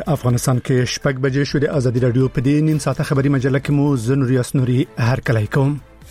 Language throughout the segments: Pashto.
افغانستان کې شپږ بجې شو. د ازادي رادیو په دې نیم ساعته خبري مجله کې مو زنور یاسنوري هر کله کوم.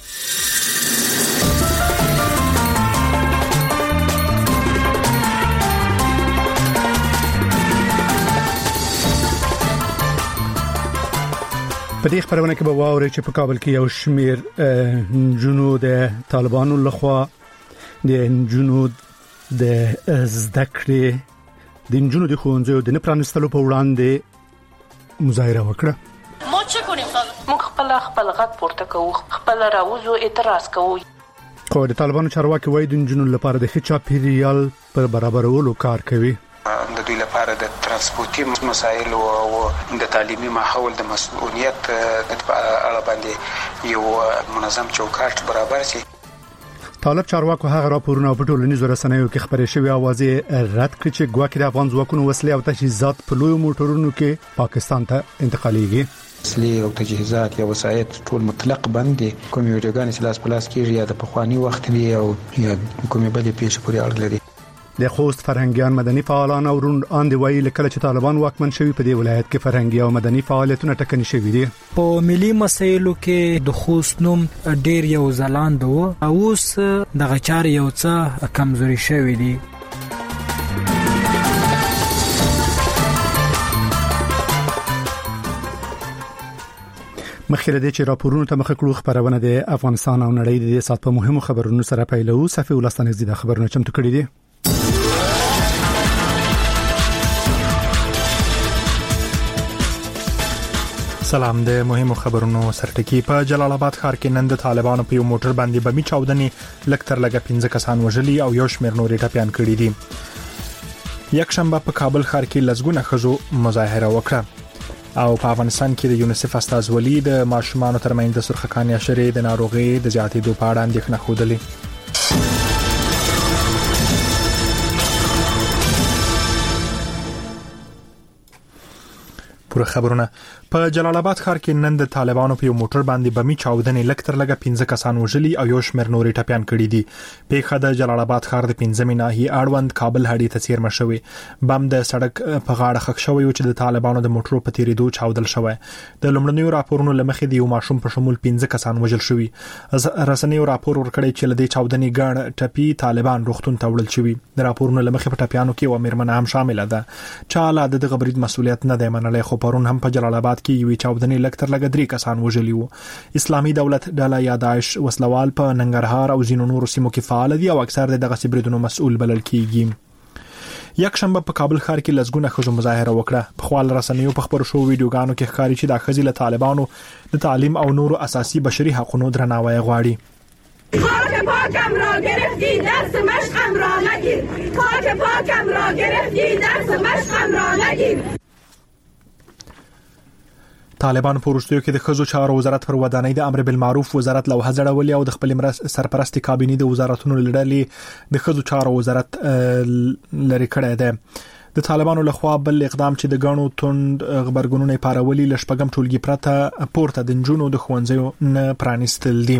په دې خبرونه کې به واوري چې په کابل کې یو شمیر جنو د طالبانو لخوا د جنو د زدکړې د جنو د خوندزو د نپرانستلو په وړاندې مظاهره وکړه. مو چې کوم موږ خپل غږ پورته کوو، خپل راوځو اعتراض کوو. خو د طالبانو چارواکي وایي د جنو لپاره د ښه چاپیریال پر برابرولو کار کوي. د دوی لپاره د ترانسپورتي مسایل او د تعلیمي ماحول د مسؤلیت په اړه باندې یو منظم چوکاټ برابر شي. طالب چارواکو هغه راپورونه په ټولنیزو رسنیو کې خبرې شوې اوازې رد کړې چې ګواکې د افغان ځواکونو وسلې او تجهیزات په لوی موټرونو کې پاکستان ته انتقالېږي. وسلې او تجهیزات یا وسایط ټول مطلق باندې کومې ویډیوګانې چې لاس په لاس کېږي یا د پخوانی وخت دی او یا کومې بلې پیښې پورې اړه لري. د خوست فرهنګيان مدني فعالان او روند اندي وایي لکه چې طالبان واکمن شوي په دې ولایت کې فرهنګي او مدني فعالیتونه ټکني شوي دي. په ملي مسایلو کې د خوست نوم ډیر یو ځلاند وو او اوس د غچار یو څه کمزوري شوی دی. مخکې دې چې راپورونو ته مخ کړو خبرونه د افغانستان او نړۍ د سات په مهمو خبرونو سره پیلو. صفي ولستانې زیاده خبرونه چمتو کړي دي. سلام. د مهمو خبرونو سرټکی. په جلال آباد ښار کې نن د طالبانو په یو موټر باندې بمي چاودنې لکتر لګه 15 کسان وژلي او یو شمېر نورې ټپيان کړي دي. یک شنبه په کابل ښار کې لزګونه خزو مظاهره وکړه او په افغانستان کې د یونیسف استازولي د ماشومانو ترمنځ د سرخکاني اشرې د ناروغي د زیاتېدو په اړه اندېښنه خوده. پوره خبرونه. په جلال آباد ښار کې نن د طالبانو په یو موټر باندې بمي چاودنې لکتر لګه 15 کسان وژلي او یو شمېر نورې ټپيان کړي دي. پیښه د جلال آباد ښار د 15 ناحیې اړوند کابل هډې ته څیرمه شوې. بم د سړک په غاړه ښخ شوی او چې د طالبانو د موټرو په تیریدو چاودل شوی. د لومړنیو راپورونو لمخې د یو ماشوم په شمول 15 کسان وژل شوي. رسنیو راپور ورکړی چې لدې چاودنې ګڼ ټپي طالبان روغتون ته وړل شوي. د راپورونو لمخې په ټپيانو کې و میرمن هم شامل ده. چاله د غبرید مسؤلیت نه دی منلای. خو پرون هم په جلال آباد کې یو چاودنې لکتر لګه 3 کسان وژلي وو. اسلامي دولت ډله یا داعش وسلوال په ننګرهار او ځینو نورو سیمو کې فعال دي او اکثر دغه سیبریدونو مسؤل بلل کیږي. یک شنبه په کابل ښار کې لزګونه خزو مظاهره وکړه. په خپل رسنیو په خبرو شو ویډیوګانو کې ښکاري چې د خزي له طالبانو د تعلیم او نورو اساسي بشري حقوقو درناوی غواړي. خاک پاکم را گرفتی دست مشقم را نگیر، خاک پاکم را گرفتی دست مشقم را نگیر. طالبان په وروستیو کې د ښځو چارو وزارت پر ودانۍ د امر بالمعروف وزارت لوحه ځړولې او د خپل سرپرستی کابینې د وزارتونو لړلې د ښځو چارو وزارت لري کړی دی. د طالبانو لخوا بل اقدام چې د غاڼو توند خبرګونونه پارولي لشپګم ټولګي پرته پورته د جنونو د خوندزیو نه پرانیستل دي.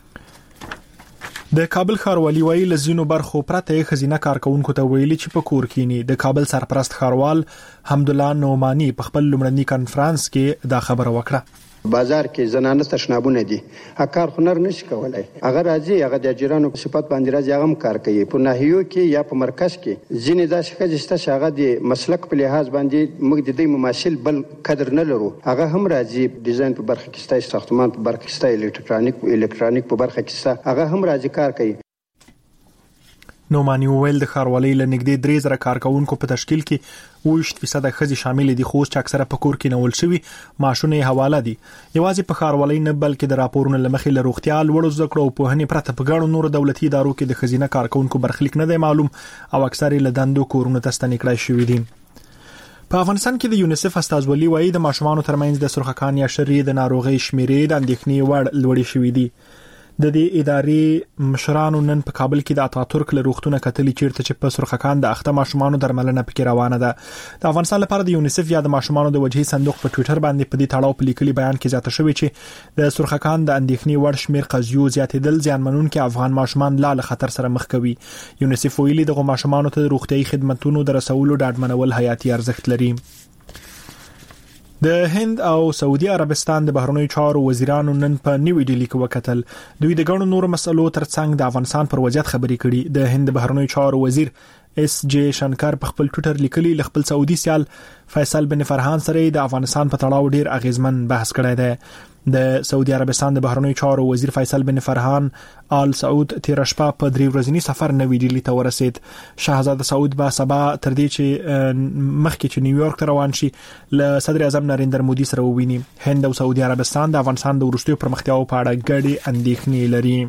د کابل ښاروالي وایي لزینو برخو پرته خزینه کارکونکو ته ویلي چې په کور کېنی. د کابل سرپرست ښاروال حمدالله نومانی په خپل لومړني کانفرنس کې دا خبره وکړه. بازار کې زنانه تشنابونه دي، کار هنر نشي کولای. هغه راځي هغه د اجرانو په صفات باندې راځي هغه کار کوي. په ناحیو کې یا په مرکز کې ځینې داسې خځې چې هغه د مسلک په لحاظ باندې موږ د دې مماثل بل قدر نه لرو. هغه هم راځي ډیزاین په برخه کې ستای، ساختمان په برخه کې ستای، الکترونیک په برخه کې ستای، هغه هم راځي کار کوي. نومانی ویل د ښاروالۍ له نږدې 3000 کارکونکو په تشکیل کې 20% خځې شامل دي. خو چې اکثره په کور کې نول شوی ماشونه حواله دي. یوازې په ښاروالۍ نه بلکې د راپورونو لمخې له روغتیا لوړو زده کړو په هني پرته په ګڼو نورو دولتي ادارو کې د خزینه کارکونکو برخلیک نه دی معلوم او اکثره له دندو کورونه تستنې کړای شوی دي. په افغانستان کې د یونیسف استازولي وایي د ماشومانو ترمنځ د سرخکاني اشرې د ناروغي شمیرې د اندېښنې وړ لوړې شوې دي. د دې ادارې مشرانو نن په کابل کې د اتاتورک له روغتونه کتلې چیرته چې په سرخکان د اخته ماشومانو درملنه پکې روانه ده. د افغانستان لپاره د یونیسف یا د ماشومانو د وجهي صندوق په ټوئیټر باندې په دې تړاو په لیکلي بیان کې زیاته شوې چې د سرخکان د اندېښنې وړ شمیر قضیو زیاتېدل ځانمنونکي افغان ماشومان له خطر سره مخ کوي. یونیسف ویلي دغه ماشومانو ته د روغتيایي خدماتو د رسولو ډاډمنول حیاتي ارزښت لري. د هند او سعودي عربستان د بهرنیو چارو وزیرانو نن په نیوی ډیلی کې وکتل. دوی د ګڼو نورو مسلو ترڅنګ د افغانستان پر وضعیت خبرې کړي. د هند بهرنیو چارو وزیر اس جے شنکر په خپل ټوئیټر لیکلي خپل سعودي سیال فیصل بن فرحان سره د افغانستان په تړاو ډیر اغیزمن بحث کړی دی. د سعودي عربستان د بهرنیو چارو وزیر فیصل بن فرحان آل سعود تیر شپه په 3 ورځنی سفر نوی ډیلی ته ورسید. شاهزاده سعود به سبا تر دې چې مخکې چې نیویارک ته روان شي له صدر اعظم نریندر مودي سره وویني. هند او سعودي عربستان د افغانستان د وروستیو پرمختیاو په اړه ګډي اندېښنې لري.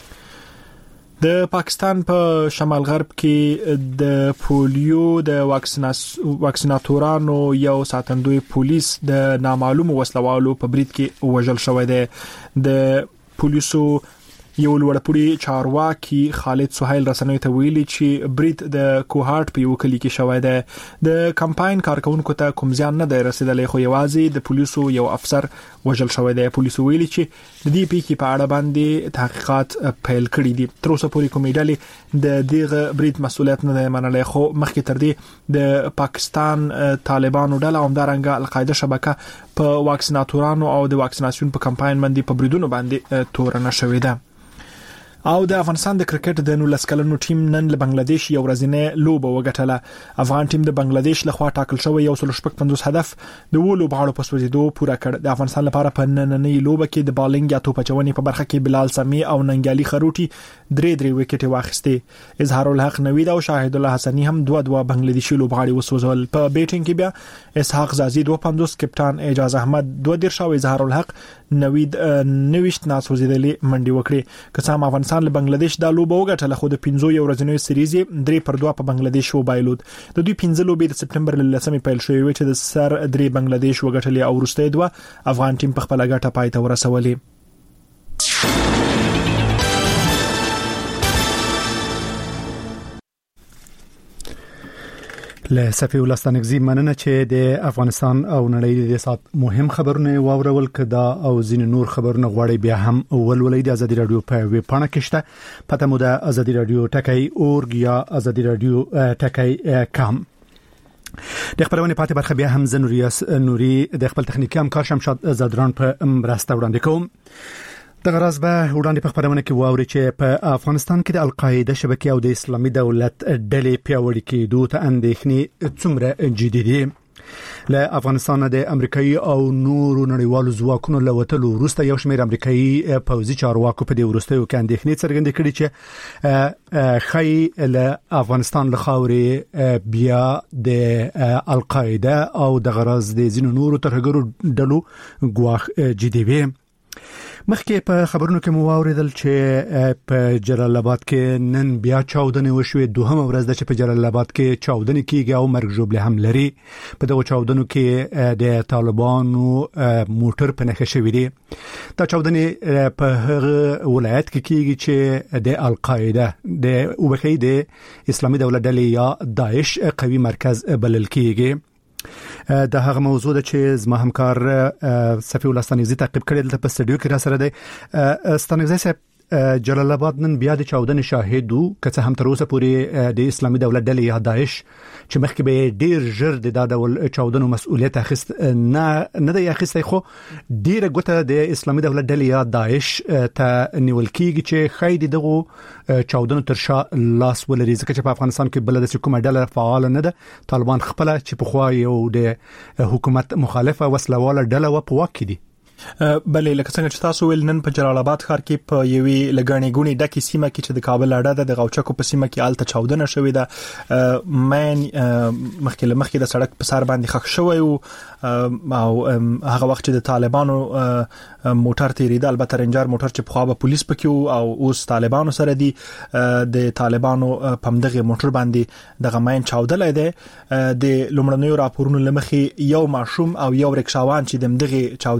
د پاکستان په شمال غرب کې د پولیو د واکسیناتورانو یو ساتندوی پولیس د نامعلوم وسلوالو په برید کې وژل شوی دی. د پولیسو یو لوړپوړي چارواکي خالد سهیل رسنیو ته ویلي چې برید د کوهارت په یو کلی کې شوی دی. د کمپاین کارکونکو ته کوم ځان نه دی رسیدلی، خو یوازې د پولیسو یو افسر وژل شوی دی. پولیسو ویلي چې د دې پیښې په اړه باندې تحقیقات پیل کړي دي. تر اوسه پورې کومې ډلې د دغه برید مسؤلیت نه دی منلی، خو مخکې تر دې د پاکستان طالبانو ډله همدارنګه القاعده شبکه په واکسیناتورانو او د واکسیناسیون په کمپاین باندې په بریدونو باندې تورنه شوې ده. او د افغانستان د کرکټ د 19 کلنو ټیم نن له بنگلاديش یو ورځنی لوبه وګټله. افغان ټیم د بنگلاديش لخوا ټاکل شوی 150 هدف د وولو بغاړو په سوځیدو پوره کړ. د افغانستان لپاره په نننۍ لوبه کې د بالینګ یا توپ چونې په برخه کې بلال سمی او ننګالي خروټي 3 وکټې واخیستې. اظهار الحق نوید او شاهد الله حسنی هم 2 بنگلاديشي لوبغاړي وسوځول. په بیټینګ کې بیا اسحاق زازي 250، کپټان اعجاز احمد 2 شاو، اظهار الحق نوید 90 ناسوځیدلې منډي وکړي. که څه هم افغانستان له بنگلاديش د لوبه وګټله، خو د 15 ورځنیو سریز 3-2 په بنگلاديش وبایلود. د دوی 15 لوبې د سپټمبر 10 پیل شوې و چې د سر 3 بنگلاديش وګټلې او وروستۍ 2 افغان ټیم په خپل ګټه پای ته ورسولې. له صفي ولستانګزي مننه چې د افغانستان او نړۍ د سات مهم خبرونه واورول کدا او زین نور خبرونه غواړي بیا هم ولولې د ازادي رادیو په ویب پاڼه کې شته. پته مو د ازادي رادیو ټکای اورګ یا ازادي رادیو ټکای کام. د خبرونه پاتې برخه بیا هم نوري د خپل تخنیکی همکار شمشاد زادران په مرسته وړاندې کوم. د غرض به وړاندې په خبرونه کې واوري چې په افغانستان کې د القاعده شبکې او د اسلامي دولت ډلې پیاوړي کېدو ته اندېښنې څومره جدي دي. له افغانستان د امریکایي او نورو نړیوالو ځواکونو له وټلو وروسته یو شمېر امریکایي پوځي چارواکو په دې وروستیو کې اندېښنې څرګندې کړې چې خی له افغانستان له خاورې بیا د القاعده او د غرض د زینو نورو ترهګرو ډلو ګواښ جدي وي. مخکې په خبرونو کې مو واوریدل چې په جلال آباد کې نن بیا چاودنې وشوې. دوهمه ورځ ده چې په جلال آباد کې چاودنې کیږي او مرګ ژوبله هم لري. په دغه چاودنو کې د طالبانو موټر په نښه شوی دی. دا چاودنې په هغه ولایت کې کیږي چې د القاعده د وبخي د اسلامي دولت ډلې یا داعش قوي مرکز بلل کیږي. د هغه موضوع ده چې زما همکار صفي ولستانګزي تعقیب کړی د په سټډیو کې را سره دی. ستانګزي صاحب، جلال آباد نن بیا د چاودنې شاهد وو، که څه هم تر اوسه پورې د اسلامي دولت ډلې یا داعش چې مخکې به ډیر ژر د ډول چاودنو مسؤلیت اخیست نه دی اخیستی، خو ډیره ګوته د اسلامي دولت ډلې یا داعش ته نیول کیږي چې خای دغه چاودنو تر شا لاس ولري، ځکه چې په افغانستان کې بل د کومه ډله فعال نه ده. طالبان خپل چې په خوا یو د حکومت مخالفه وسلواله ډله و په واک کې دي. بلې لکه څنګه چې تاسو ول نن په جلال آباد ښار کې په یوې لګړنې غونې ډکې سیمه کې چې د کابل اډه د غوچکو په سیمه کې آلته چاودنه شوې ده. مین مخکې د سړک په سر باندې خښ شوی او هغه وخت چې د طالبانو موټر تیریده، البته رنجر موټر چې په خوا به پولیس پکې او اوس طالبانو سره دي، د طالبانو پمدغه موټر باندې دغه مین چاودلای دی. د لومړنیو راپورونو لمخې یو ماشوم او یو رکشاوان چې دغه چاودنې سره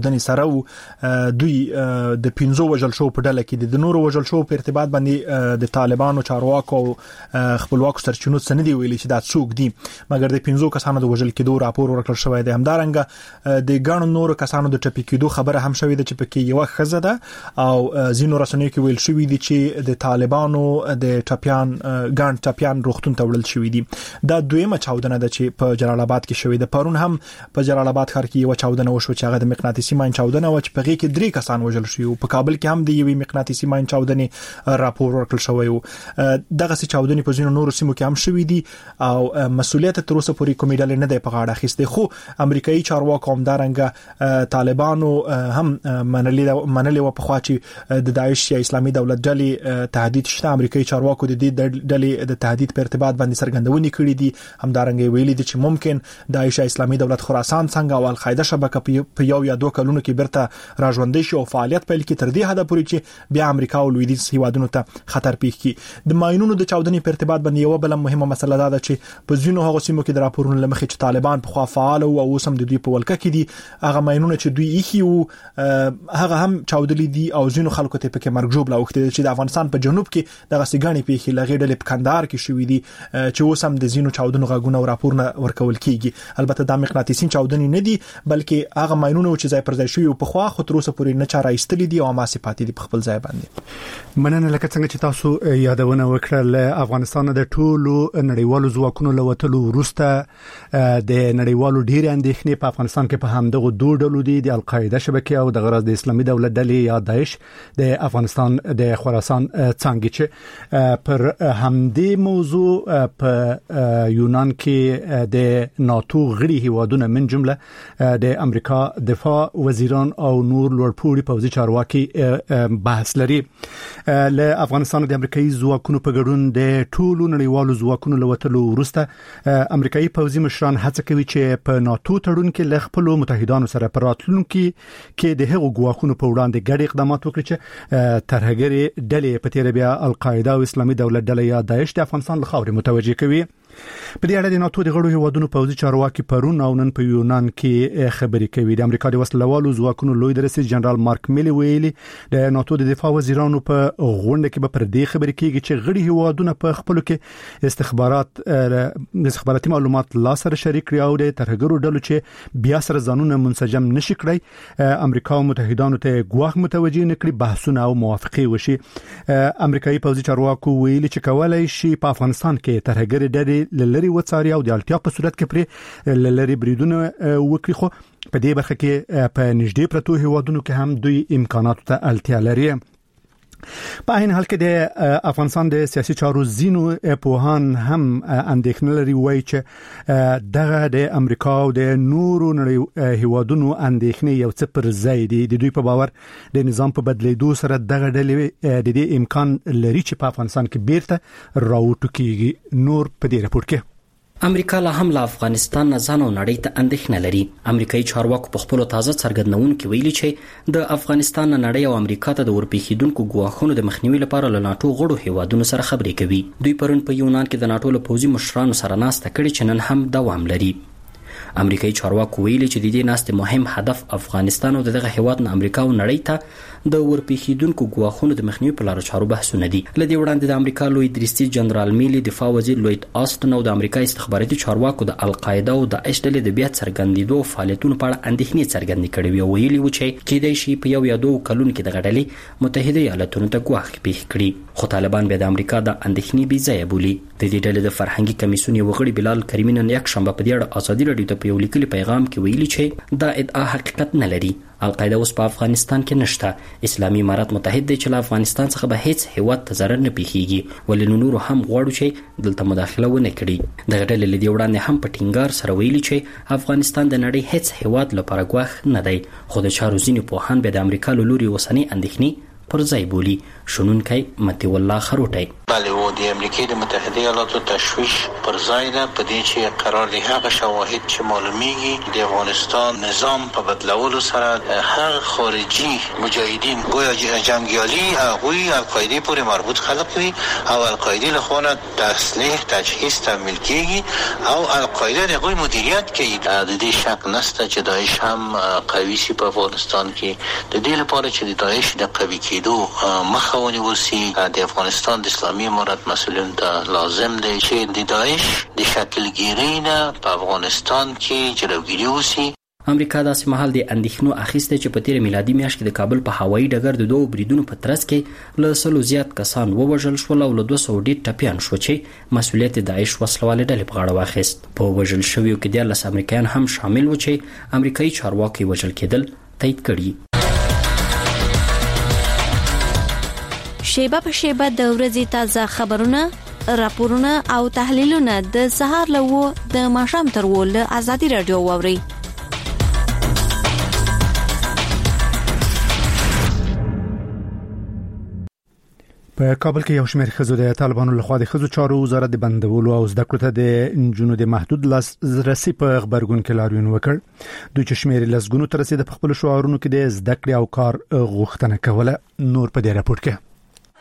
دوی د 15 وژل شو په ډله کې د نورو وژل شو په ارتباط باندې د طالبانو چارواکو خپلواک سرچینو څخه نه دی ویلي چې دا څوک دي، مګر د 15 کسانو د وژل کېدو راپور ورکړل شوی دی. همدارنګه د ګڼو نورو کسانو د ټپي کېدو خبره هم شوې ده چې پکې یو خزه ده او زینو رسنیو کې ویل شوی دی چې د طالبانو د ټپيان روغتون ته وړل شوی دي. دا دویمه چاودنه ده چې په جلال آباد کې شوې ده. پرون هم په جلال آباد ښار کې یو چاودنه وشو چې هغه د مقناطیسي ماین چاودنه و چې په هغه کې 3 کسان وژل شوي او په کابل کې هم د یوې مقناطیسي ماین چاودنې راپور ورکړل شوی و. دغه چاودنې په ځینو نورو سیمو کې هم شوې دي او مسؤلیت تر اوسه پورې کومې ډلې نه دی په غاړه اخیسته، خو امریکایي چارواکو هم دارنګه طالبانو هم منلې و په خوا چې د داعش یا اسلامي دولت ډلې تهدید شته. امریکایي چارواکو د دې ډلې د تهدید په ارتباط باندې څرګندونې کړې دي. همدارنګه ویلي دي چې ممکن داعش یا اسلامي دولت خراسان څنګه او القاعده شبکه په یو یا دوه کلونو کې برته راژوندې شي او فعالیت پیل کړي تر دې حد پورې چې بیا امریکا او لویدیځ هیوادونو ته خطر پیښ کړي. د ماینونو د چاودنې په ارتباط باندې یو بل مهمه مسله ده چې په ځینو هغو سیمو کې د راپورونو لمخې چې طالبان په خوا فعال او اوس هم د دوی په ولکه کې دي، هغه ماینونه چې دوی ایخي او هغه هم چاودلې دي او ځینو خلکو ته پکې مرګ جوړ لاوخته چې د افغانستان په جنوب کې دغه سیګانی پیښې لغې ډلې په کندهار کې شوې دي چې اوس هم د زینو چاودنو غاګونه او راپورونه ورکول کیږي. البته د مقناطیسي چاودنې نه دي بلکې هغه ماینونه چې ځای پر ځای شوی په خوا خو تر اوسه پورې نه چاره ایستلې دي او ماسي پاتې دي په خپل ځای باندې. مننه لکه څنګه چې تاسو یادونه وکړل افغانستان د ټولو نړیوالو ځواکونو لوتلو وروسته د نړیوالو ډېر اندېښنې په افغانستان کې په همدغه دوه ډلو دي، د القاعده شبکه او د غرض د اسلامي دولت ډلې یا داعش د افغانستان د خراسان څنګه چې پر همدې موضوع په یونان کې د ناتو غړي هیوادونه من جمله د امریکا دفاع وزیران او نور لوړپوړي پوځي چارواکي بحث لري. له افغانستان د امریکایي ځواکونو په ګډون د ټولو نړیوالو ځواکونو لوتلو وروسته امریکایي پوځي مشران هڅه کوي چې په ناتو تړون کې له خپل متحدانو سره پر راتلونکي کې د هغو ګواښونو په وړاندې ګډ اقدامات وکړي چې ترهګري ډلې په تیر بیا القاعده او اسلامي دولت ډلې یا داعش د افغانستان له خاورې متوجه کوي. په دې اړه د ناتو د غړو هیوادونو پوځي چارواکي پرون او نن په یونان کې خبرې کوي. د امریکا د وسلوالو ځواکونو لوی درسي جنرال مارک میلی ویلي د ناتو د دفاع وزیرانو په غونډه کې به پر دې خبرې کیږي چې غړي هیوادونه په خپل کې استخباراتي معلومات لا سره شریک کړي او د ترهګرو ډلو چې بیا سره ځانونه منسجم نشي کړی امریکا او متحدانو ته ګواښ متوجه نکړي بحثونه او موافقه وشي. امریکایي پوځي چارواکو ویلي چې کولای شي په افغانستان کې ترهګر ډلې لری وڅاري او د اړتیا په صورت کې پر لری بریدونه وکړي، خو په دې برخه کې په نږدې پرتو هیوادونو کې هم دوی امکانات ته اړتیا لري. په عین حال کې د افغانستان د سیاسي چارو زینو پوهان هم اندېښنه لري وایي چې دغه د امریکا او د نورو هیوادونو اندېښنې یو څه پر ځای دي. د دوی په باور د نظام په بدلیدو سره دغه ډلې د دې امکان لري چې په افغانستان کې بیرته راوټو کیږي. نور په دې راپور کې امریکا لا هم له افغانستان نه ځان او نړۍ ته اندېښنه لري. امریکایي چارواکو په خپل تازه څرګندونکو ویلي چې د افغانستان نه نړۍ او امریکا ته د ورپېښیدونکو ګواښونو د مخنیوي لپاره له ناتو غړو هیوادونو سره خبرې کوي. دوی پرون په یونان کې د ناتو له پوځي مشرانو سره ناسته کړې چې نن هم دوام لري. امریکایي چارواکو ویلي چې د دې ناستې مهم هدف افغانستان او دغه هیواد نه امریکا او نړۍ ته د ورپېښیدونکو ګواښونو د مخنیوي په لارو چارو بحثونه دي. له دې وړاندې د امریکا لوی درستي جنرال میلی دفاع وزیر لوید آسټن او د امریکا استخباراتي چارواکو د القاعده او داعش ډلې د بیا څرګندېدو فعالیتونو په اړه اندېښنې څرګندې کړې وي او ویلي و چې کېدای شي په یو یا دوه کلونو کې دغه ډلې متحده ایالاتونو ته ګواښ پیښ کړي، خو طالبان بیا د امریکا د اندېښنې بې ځایه بولي. د دې ډلې د فرهنګي کمیسیون یو غړي بلال کریمي نن یکشنبه په دې اړه ازادي راډیو ته په یو لیکلي پیغام کې ویلي چې دا ادعا حقیقت نه لري. القاعده اوس په افغانستان کې نشته. اسلامي امارات متحد دی چې له افغانستان څخه به هیڅ هیواد ته ضرر نه پیښیږي، ولې نور هم غواړو چې دلته مداخله ونه کړي. دغه ډلې له دې وړاندې هم په ټینګار سره ویلي چې افغانستان د نړۍ هیڅ هیواد لپاره ګواښ نه دی، خو د چارو ځینې پوهان به د امریکا له لوري اوسنۍ اندېښنې پر ځای بولي. شنونکی متي الله خروټی. بله و د امریکای د متحده ایالاتو تشویش پر ځای ده په دې چې قرار دی هغه شواهد چې معلومیږي د افغانستان نظام په بدلولو سره هغه خارجي مجاهدین گویا جنگیالي هغوی القاعده پورې مربوط خلق وي او القاعده له خوا تسلیح تجهیز تمویل کیږي او القاعده د هغوی مدیریت کوي. د دې شک نشته چې داعش هم قوي شي په افغانستان کې. د دې لپاره چې د داعش د قوي کېدو مخه ونیول شي د افغانستان د اسلامي امارت مسؤلین ته لازم دی چې د داعش د شکلګیرۍ نه په افغانستان کې جلوګیري وشي. امریکا داسې مهال د اندېښنو اخیسته چې په تیر میلادي میاشت کې د کابل په هوایي ډګر د دوه بریدونو په ترڅ کې له 100 زیات کسان ووژل شول او له 200 ډیر ټپیان شو چې مسؤلیت داعش وسلواله ډلې په غاړه واخیست. په وژل شویو کې 14 امریکایان هم شامل و چې امریکایي چارواکي وژل کېدل تایید کړي. شیبه په شیبه د ورځې تازه خبرونه، راپورونه او تحلیلونه د سهار له د ماښام تر ول ازادي رادیو واوري. په کابل کې یو شمېر ښځو د طالبانو لخوا د ښځو چارو وزارت د بندولو او زده کړو ته د نجونو د محدود لاسرسي په خبرګون کې لاریون وکړ. دوی چې شمېر لسګونو تر رسیدل په خپل شعارونو کې د زده کړې او کار غوښتنه کوله. نور په دې راپور کې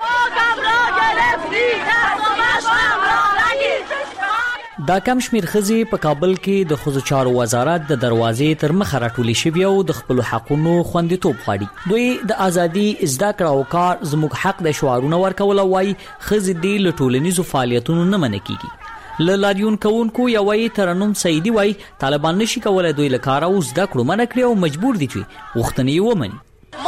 دا کم شمیر ښځې په کابل کې د ښځو چارو وزارت د دروازې تر مخه راټولې شوې او د خپل حقونو خوندیتوب غواړي. دوی د ازادي زده کړه او کار زموږ حق د شعارونه ورکول او وايي ښځې د لټولنیزو فعالیتونو نه منع کیږي. له لاریون کوونکو یوې ترنم سعیدي وايي طالبان نشي کولای دوی له کار او زده کړو منع کړي او مجبور دي چې غوښتنې یې ومني.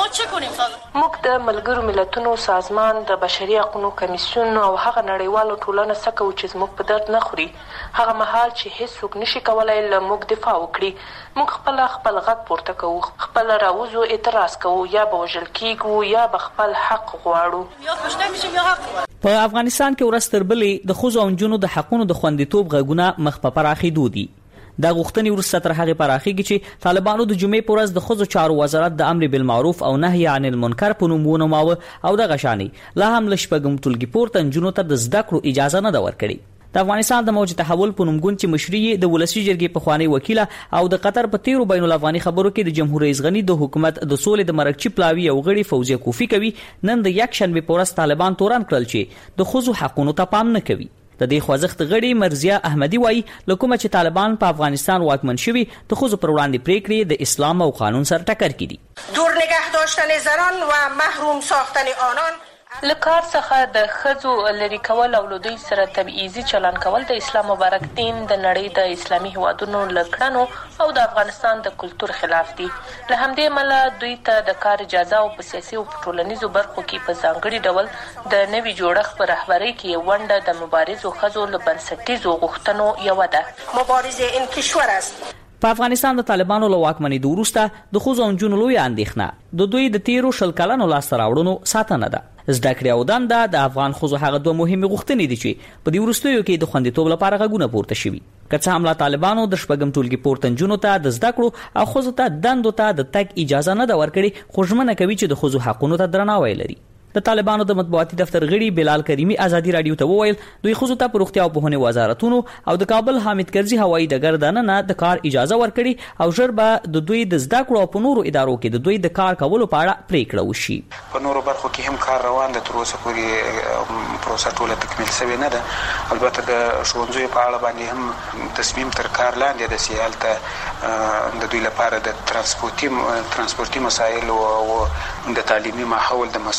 موږ د ملګرو ملتونو سازمان د بشري حقوقو کمیسیون او هغه نړیوالو ټولنو سره چې زموږ په درد نه خوري هغه مهال چې هیڅوک نشي کولای له موږ دفاع وکړي. موږ خپل غږ پورته کوو، خپل راوځو اعتراض کوو، یا به وژل کیږو یا به خپل حق غواړو. په افغانستان کې ورځ تر بلې د ښځو او نجونو د حقونو د خوندیتوب غږونه مخ په پراخېدو دي. دا غوښتنې وروسته تر هغه پراخېږي چې طالبانو د جمعې په ورځ د ښځو چارو وزارت د امر بالمعروف او نهي عن المنکر په نوم ونوماوه او دغه شانې لا هم له شپږم ټولګي پورته نجونو ته د زده کړو اجازه نه ده ورکړې. د افغانستان د موج تحول په نومګون چې مشري د ولسی جرګې پخوانی وکیله او د قطر په 13 بین الافغاني خبرو کې د جمهور رئیس غنی د حکومت د سولې د مرکچی پلاوی او غړي فوزیه کوفی کوي نن د یک شنبه په ورځ طالبان تورن کړل چې د ښځو حقونو ته پام نه کوي. د دې خوځښت غړي مرزیه احمدی وایي لکه چې طالبان په افغانستان واکمن شوي د ښځو پر وړاندې پریکړې د اسلام او قانون سره ټکر کړي. دور نگه داشتن زنان و محروم ساختن آنان له کار څخه د ښځو لري کول او له دوی سره تبعیضي چلن کول د اسلام مبارک دین د نړۍ د اسلامي هیوادونو له کړنو او د افغانستان د کلتور خلاف دي. له همدې امله دوی ته د کار اجازه او په سیاسي او ټولنیزو برخو کې په ځانګړي ډول د نوي جوړښت په رهبرۍ کې ونډه د مبارزو ښځو له بنسټیزو غوښتنو یوه ده. مبارزه این کشور است. په افغانستان د طالبانو له واکمنۍ وروسته د ښځو او نجونو لویه اندېښنه د دوی د 13 کلونو لاسته راوړنو ساتنه ده. زده کړې او دنده د افغان ښځو هغه دوه مهمه غوښتنې دي چې په دې وروستیو کې د خوندیتوب لپاره غږونه پورته شوي. که څه هم لا طالبانو د شپږم ټولګي پورته نجونو ته د زده کړو او ښځو ته دندو ته د تګ اجازه نه ده ورکړې، خو ژمنه کوي چې د ښځو حقونو ته درناوی لري. د طالبانو د مطبوعاتي دفتر غړي بلال کریمی ازادي رادیو ته وویل دوی ښځو ته په روغتیا او پوهنې وزارتونو او د کابل حامد کرزي هوایي ډګر دننه د کار اجازه ورکړي او ژر به د دوی د زده کړو او په نورو ادارو کې د دوی د کار کولو په اړه پریکړه وشي. په نورو برخو کې هم کار روان دی، تر اوسه پورې پروسه ټوله تکمیل شوې نه ده. البته د ښوونځیو په اړه باندې هم تصمیم تر کار لاندې ده چې هلته د دوی لپاره د ترانسپورتي مسایل او د تعلیمي ماحول د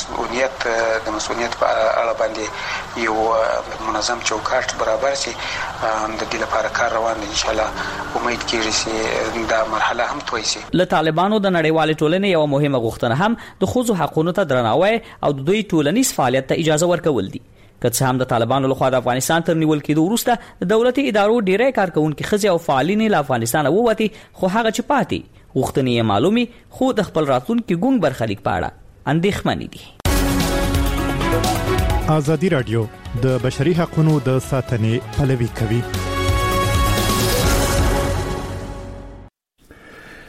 مسؤلیت په اړه باندې یو منظم چوکاټ برابر شي. د دې لپاره کار روان دی. ان شاء الله امید کیږي چې دا مرحله هم توی شي. له طالبانو د نړیوال ټولنې یو مهمه غوښتنه هم د ښځو حقوقو ته درناوی او د دوی ټولنیز فعالیت ته اجازه ورکول دي. که څه هم د طالبانو لخوا د افغانستان تر نیول کېدو وروسته د دولتي ادارو ډیری کارکونکي ښځې او فعالین له افغانستان ووتي، خو هغه چې پاتې غوښتنې یې معلومي خو د خپل راتلونکي ګونګ برخلیک په اړه اندېښمنې دي. ازادي رادیو د بشري حقوقو د ساتنې پلوي کوي.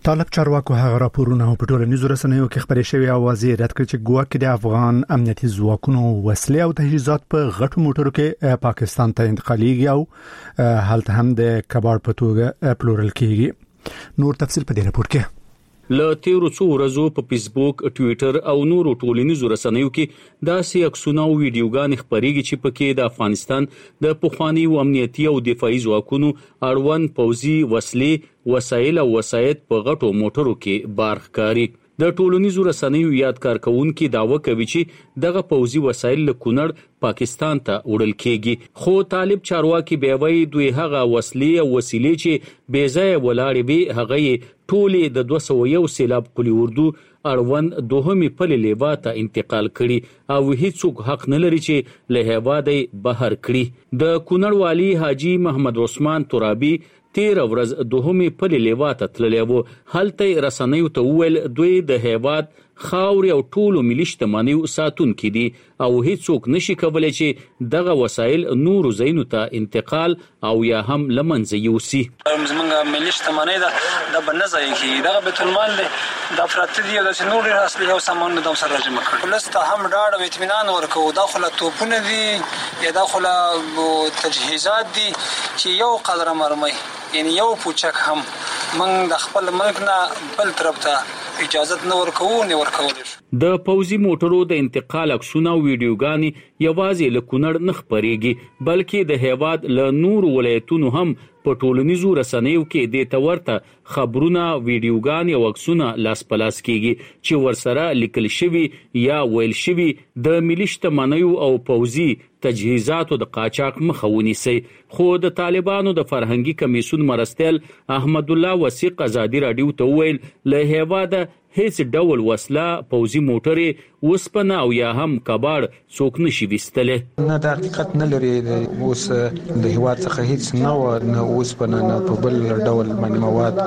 طالب چارواکو هغه راپورونه په ټولنیزو رسنیو کې خبرې شوې او واضح رد کړ چې ګواکې د افغان امنیتي ځواکونو وسلې او تجهیزات په غټو موټرو کې پاکستان ته انتقالېږي او هلته هم د کباړ په توګه پلورل کېږي. نور تفصیل په دې راپور کې. له تیرو څو ورځو په فیسبوک، ټوئیټر او نورو ټولنیزو رسنیو کې داسې عکسونه او ویډیوګانې خپرېږي چې پکې د افغانستان د پخوانیو امنیتي او دفاعي ځواکونو اړوند پوځي وسلې، وسایل او وسایط په غټو موټرو کې بار ښکاري. د ټولنیزو رسنیو یاد کارکونکي دعوه کوي چې دغه پوځي وسایل له کونړ پاکستان ته وړل کېږي، خو طالب چارواکي به وایي دوی هغه وسلې او وسیلې چې بې ځایه ولاړې وي هغه ټولې د 201 سیلاب قلی اردو اړوند دوهمې پلې لیوا ته انتقال کړي او هیڅوک حق نه لري چې له هیواده بهر کړي. د کونړ والی حاجی محمد عثمان ترابی 13 ورځ دوهمې پلې لیوا ته تللی و. هلته رسنیو ته وویل دوی د هیواد خاورې او ټولو ملي شتمنیو ساتونکي دي او هیڅوک نشي کولی چې دغه وسایل نورو ځایونو ته انتقال او یا هم له منځه یوسي. زموږ ملي شتمنۍ ده دا به نه ضایع کېږي، دغه بیت المال دی د افراطي دي او داسې نور اصلي او سامانونه د سره راجمع کړي. ولس ته هم ډاډ او اطمینان ورکوو دا خو له توپونه دي یا دا خو له تجهیزات دي چې یو قدره مرمۍ یعنی یو پوچک هم موږ د خپل ملک نه بل طرف ته اجازه نه ورکوو نه ورکولی شو. د پوځي موټرو د انتقال عکسونه او ویډیوګانې یوازې له کونړ نه خپرېږي بلکې د هیواد له نورو ولایتونو هم په ټولنیزو رسنیو کې د تورته خبرونه، ویډیوګانې او عکسونه لاس پلاس کېږي چې ورسره لیکل شوي یا ویل شوي د ملي شتمنیو او پوځي تجهیزاتو د قاچاق مخه ونیسي. خو د طالبانو د فرهنګي کمیسیون مرستیال احمد الله وثیق ازادي رادیو ته ویل له هیواده هیڅ ډول وسله، پوځي موټرې، وسپنه او یا هم کباړ څوک نشي وستلی. نه د حقیقت نه لري اوس د هیواد څخه هیڅ نه وسپنه نه په بل ډول باندې مواد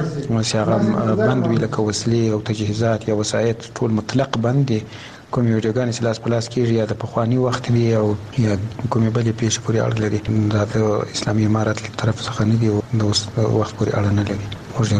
چې هغه بند وي لکه وسلې او تجهیزات یا وسایط ټول مطلق بند دي. کومې ویډیوګانې چې لاس په لاس کېږي یا د پخواني وخت وي او یا کومې بلې پیښې پورې اړه لري دا د اسلامي امارت طرف څخه نه دي او د وخت پورې اړه نه لري.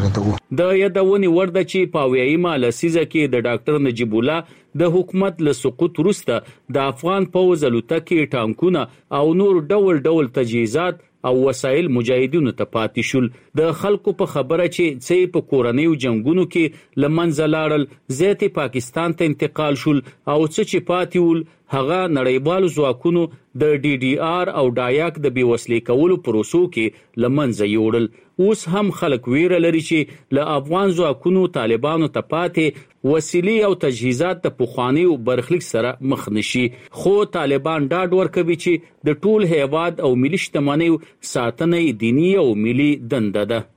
د یادونې وړ ده چې په اویایمه لسیزه کې د ډاکټر نجیب الله د حکومت له سقوط وروسته د افغان پوځ الوتکې، ټانکونه او نور ډول تجهیزات او وسایل مجاهدینو ته پاتې شول. د خلکو په خبره چې څه په کورنیو جنگونو کې لمنځه لاړل، زیاتې پاکستان ته انتقال شول او څه چې پاتې ول هغه نړیوالو ځواکونو د DDR او ډایاک د بیوسلې کولو پروسو کې لمنځه یوړل. اوس هم خلک ویره لري چې له افغان ځواکونو طالبانو ته پاتې وسیلې او تجهیزات د پخوانیو برخلیک سره مخ نشي. خو طالبان ډاډ ورکوي چې د ټول هیواد او ملي شتمنیو ساتنه دینی او ملي دنده ده.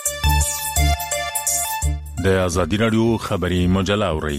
د ازادي رادیو خبري مجله اوري.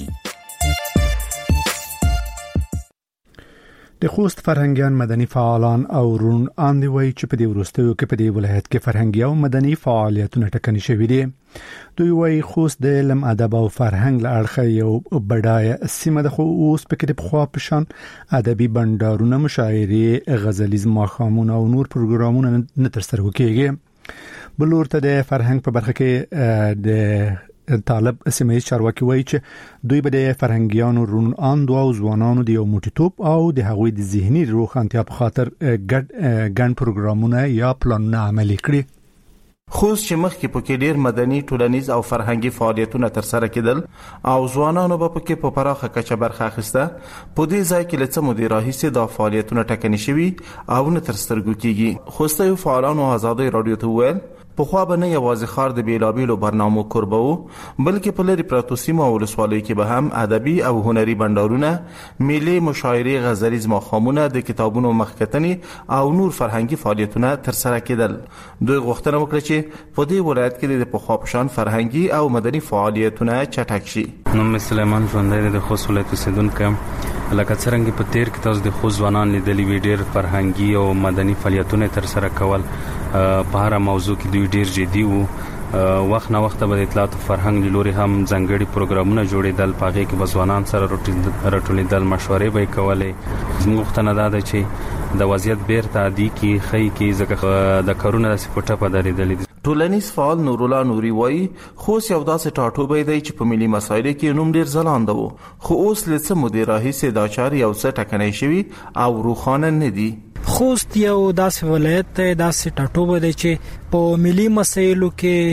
د خوست فرهنګیان مدني فعالان او رون اندي وای چې په دې وروستیو کې په دې ولایت کې فرهنګي او مدني فعالیتونه ټکني شوي دي. دوی وای خوست د علم، ادب او فرهنګ له اړخه یو بډایه سیمه ده، خو اوس په کې د پخوا په شان ادبي بندرونه، مشاعرې، غزلیز ماښامونه او نور پروګرامونه نه ترسره کېږي. بل ورته د فرهنګ په برخه کې د طالب سیمه چارواکي وایي چې دوی به د فرهنګیانو رون اندو او ځوانانو د یو موټیتوب او د هغوی د ذهني روښانتیا په خاطر ګڼ پروګرامونه یا پلانونه عملي کړي. خوست چې مخکې پکې ډیر مدني، ټولنیز او فرهنګي فعالیتونه ترسره کېدل او ځوانانو به پکې په پراخه کچه برخه اخیسته، په دې ځای کې له څه مودې راهیسې دا فعالیتونه ټکني شوي او نه تر سترګو کېږي. خوستیو فعالانو ازادي رادیو ته وویل پخوا به نه یوازې خار د بیلابیلو برنامو کوربه وو بلکې په لرې پرتو سیمو او ولسوالیو کې به هم ادبي او هنري بندرونه، میلې، مشاعرې، غزلیز ماښامونه، د کتابونو مخکتنې او نور فرهنګي فعالیتونه ترسره کېدل. دوی غوښتنه وکړه چې په دې ولایت کې د پخوا په شان فرهنګي او مدني فعالیتونه چټک شي. نوم سلیمان ژوندی د خوست ولایت اوسیدونکی یم. لکه څرنګه په تیر کې تاسو د خوست ځوانان لیدلي وي ډېر فرهنګي او مدني فعالیتونه ترسره کول. په هر موضوع کې دوی ډېر جدي وو. وخت نه وخت به د اطلاعات فرهنګ لوري هم ځانګړي پروګرامونه جوړېدل، په هغې کې به ځوانان سره راټولېدل، مشورې به یې کولې. زموږ غوښتنه دا ده چې د وضعیت بیرته عادي کې ښیي کې ځکه د کارونه داسې په ټپه درېدلي دي. ټولنیز فعال نورالله نوري وایي خوست یو داسې ټاټوبی دی چې په ملي مسایلو کې نوم ډیر ځلانده و، خو اوس له څه مودې راهیسې دا چارې یو څه ټکنۍ شوي او روښانه نه دي. خوست یو داسې ولایت دی، داسې ټاټوبی دی چې په ملي مسایلو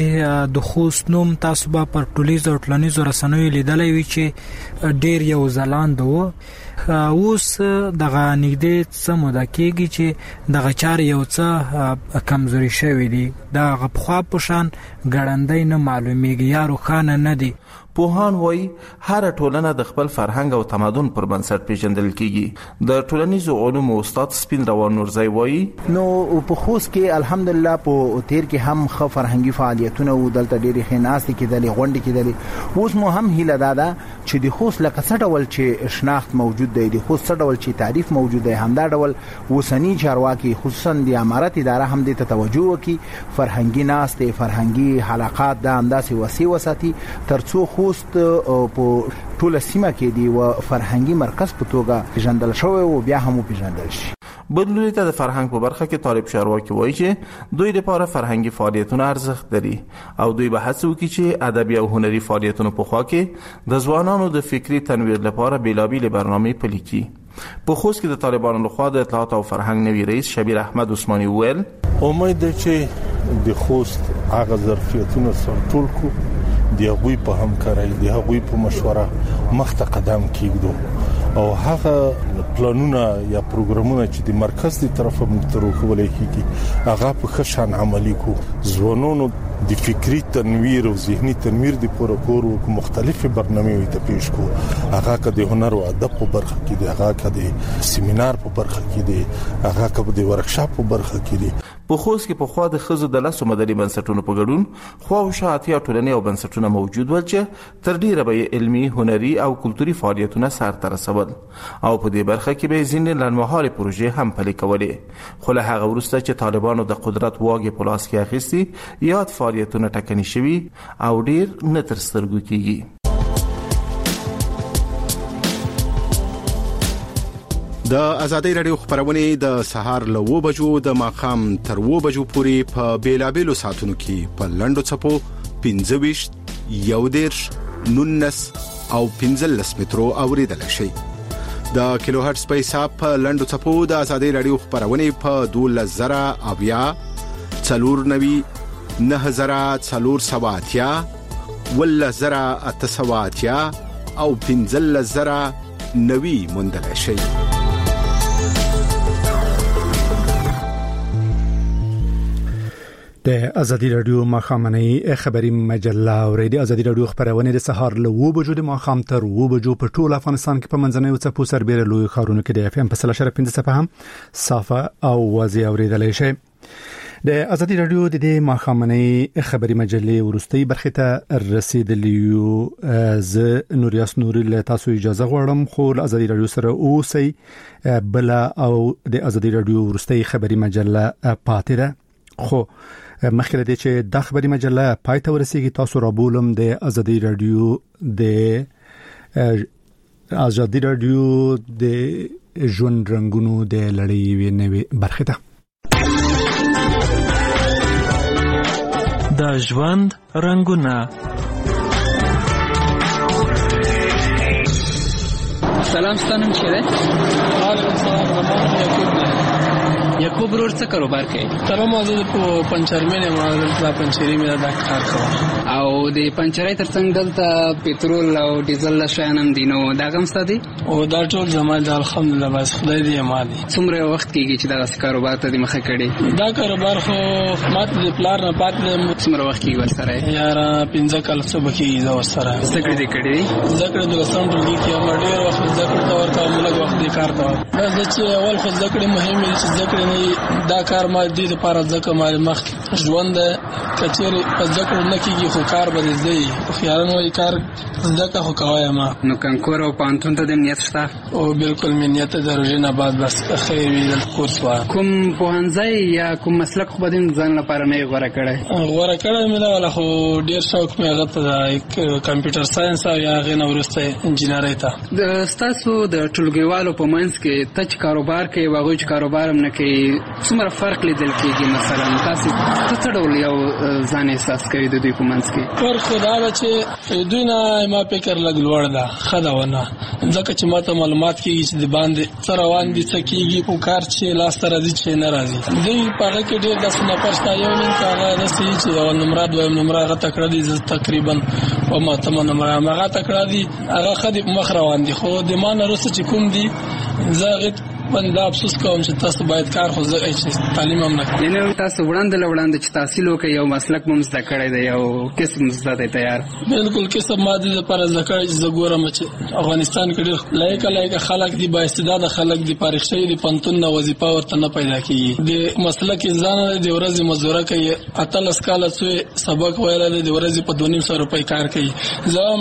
کې د خوست نوم تاسو به پر ټولیزو او ټولنیزو رسنیو لیدلی وي چې ډیر یو ځلانده و. اوس دغه نږدې څه موده کېږي چې دغه چارې یو څه کمزوري شوي دي، دغه پخوا په شان ګړندی نه معلومیږي یا روښانه نه دي. پوهان وایي هر ټولنه د خپل فرهنګ او تمدن پر بنسټ پیژندل کیږي. د ټولنیزو علومو استاد سپین روان نورزی وایي نو په خوست کې الحمدلله په تیر کې هم خو فرهنګي فعالیتونه او دلته ډېری خناستي کېدلې غونډې کېدلې. اوس مو هم هیله ده چې د خوست لکه څه ډول چې شناخت موجود دی، د خوست څه ډول چې تعریف موجود دی، همدا ډول اوسنی چارواکي خصوصا د امارت اداره هم دې ته توجه وکړي، فرهنګي ناستې فرهنګي حلقات دا همداسې وسیع وساتي ترڅو خوست په ټوله سیمه کې دی و فرهنګي مرکز په توګه پیژندل شوی او بیا هم پیژندل شي. بدلونی ته د فرهنګ په برخه کې طالب شارواکي وایي چې دوی لپاره فرهنګي فعالیتونه ارزښت لري او دوی به هڅه وکړي چې ادبي او هنري فعالیتونو په خوا کې د ځوانانو د فکري تنویر لپاره بیلابېلې برنامې پلي کړي. په خوست کې د طالبانو لخوا د اطلاعات او فرهنګ نوي رئیس شبیر احمد عثماني وویل امید ده چې د خوست هغه ظرفیتونه سرټول کو د هغوی په همکارۍ د هغوی په مشوره مخته قدم کېږدو او هغه پلانونه یا پروګرامونه چې د مرکز دی طرفه موږ ته راکولای کېږي هغه په ښه شان عملي کو. ځوانانو د فکری تنویر او ذهني تنویر د پوره کولو مختلفې برنامې ته پیش کو، هغه که د هنر او ادب په برخه کې دی، هغه که د سیمینار په برخه کې دی، هغه که د ورکشاپ په برخه کې دی. په خوست کې په خوا د ښځو د لسو مدني بنسټونو په ګډون خواوشا اتیا ټولنې او بنسټونه موجود ول چې تر ډیره به علمي، هنري او کلتوري فعالیتونه سرته رسول او په دې برخه کې به ځینې لنډمهالې پروژې هم پلي کولې. خو له هغه وروسته چې طالبانو د قدرت واګې په لاس کې اخیستي یاد فعالیتونه ټکني شوي او ډیر نه تر سترګو کېږي. د ازادۍ رادیو خبرونه د سهار له 9 بجو د ماخام تر 9 بجو پورې په بیلابېلو ساعتونو کې په لندو چپو 25 11 19 او 15 مترو اوریدل شي. د کیلو هرتز په حساب په لندو چپو د ازادۍ رادیو خبرونه په 12000 اویا 490 9470 ولزرا اتسواتیا او 15000 نوي مندل شي. د ازادي رادیو ماخامنۍ خبري مجله اوریدي. ازادي رادیو خبرونه د سهار له 9 بجو د ماخام تر 9 بجو په ټول افغانستان کې په منځنۍ او څپو سربېره لوی خارونو کې د اف ام په 3.5 هم صافه او واضح اوریدل شي. د ازادي رادیو د دې ماخامنۍ خبري مجلې ورستۍ برخه ته رسیدلیو. ز نوریاس نوري له تاسو اجازه غواړم خو ازادي رادیو سره اوسئ بل او د ازادي رادیو ورستۍ خبري مجله پاتې ده. خو مخکې د چې د خبري مجله پای ته ورسیږي تاسو را بولم د ازادي رادیو د ژوند رنگونو د لړۍ نوې برخه ته د ژوند رنگونه. سلام ستنم چیرې یعقوب روډ څه کاروبار کوي؟ تر ما زه په پنچرمنه ما د پنچري مې د کار کوم او د پنچرای ترڅنګ دلته پېټرول او ډیزل لا شانم دینو دا کوم ستدي او دا ټول زموږ د الحمدلله بس خدای دې مالي. څومره وخت کېږي چې دا کاروبار ته د مخه کړي؟ دا کاروبار خو ماته د پلار نه پاتې. څومره وخت کېږي ورسره؟ یار 15 کال څه بکیږي زو سره ذکر دې کړی ذکر د سنټرل کې چې ما ډېر وخت ذکر تا ورته ملګ وخت دې کار تا دا چې اول خو ذکر مهم دی چې ذکر دا کار ما دې لپاره ځکه ما مخ ژوند کچېر په ذکر نه کېږي خو کار به دې خیالن وای کار ځکه خو کوي ما نو کنکور او پانتون ته د نیت شته او بالکل من نیت د روزنه بعد بس خیر وی د کورس وا کوم پوهنځي یا کوم مسلک خو بدین ځان لپاره نه غوړه کړه مې دا ولا خو ډیر شوق مې هغه ته کمپیوټر ساينس او یا غنه ورسته انجینری ته. د تاسو د ټولګیوالو په منځ کې تچ کاروبار کوي واغوي کاروبار هم نه کوي څومره فرق لیدل کېږي؟ مثلا تاسو څه ډول یو ځان احساس کوي د دوی په منځ کې؟ پر خدا چې دوی نه ما فکر لګ لوړ ده خداونه ځکه چې ماته معلومات کیږي چې د باندې څه روان دي څه کیږي او کار چې لاس ته راځي چې نه راځي. دوی په هغه کې ډېر داسې نفر شته یو نن هغه داسې چې یو نمبر دویم نمبر هغه تکړه دي تقریبا او ماته نمبر هغه تکړه دي هغه خدي مخ روان دي خو د مان وروسته چې کوم دي زه بنده افسوس کوم چې تاسو باید کار خو چې تعلیم هم نه کوئ. یعنی تاسو وړاندې چې تحصیل وکړئ یو مسلک مو زده کړی دی یو کسب زده دی تیار. بالکل کسب ماده لپاره زده کړی چې ګورم چې افغانستان کې ډېر لایق خلک دي با استعداد خلک دي پارښ شوي دي پنتون نه وظیفه ورته نه پیدا کیږي. د مسلک ځان د ورځې مزدوري کوي 18 کال څو سبق ویل د ورځې په 2500 روپۍ کار کوي. زه